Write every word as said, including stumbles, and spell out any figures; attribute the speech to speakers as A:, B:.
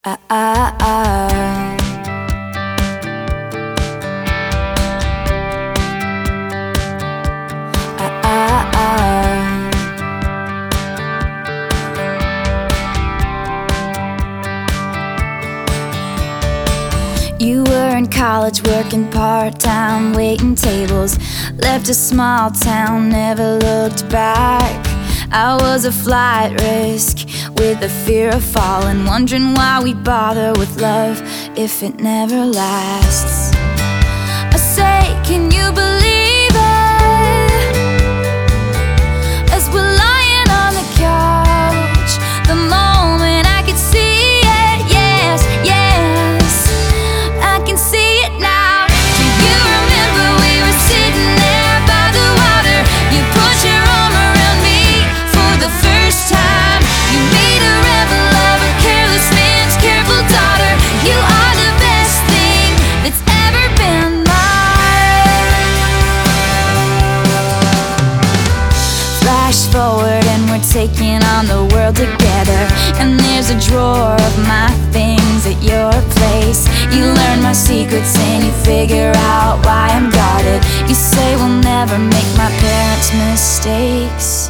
A: Ah, ah, ah. Ah, ah, ah. You were in college working part-time, waiting tables. Left a small town, never looked back. I was a flight risk with the fear of falling, wondering why we bother with love if it never lasts. I say, can you believe it? As we're lying on the couch, the moment I could see it, yes, yes, I can see it now. Do you remember we were sitting there by the water? You put your arm around me for the first time. You made a rebel of a careless man's careful daughter. You are the best thing that's ever been mine. Flash forward and we're taking on the world together, and there's a drawer of my things at your place. You learn my secrets and you figure out why I'm guarded. You say we'll never make my parents' mistakes.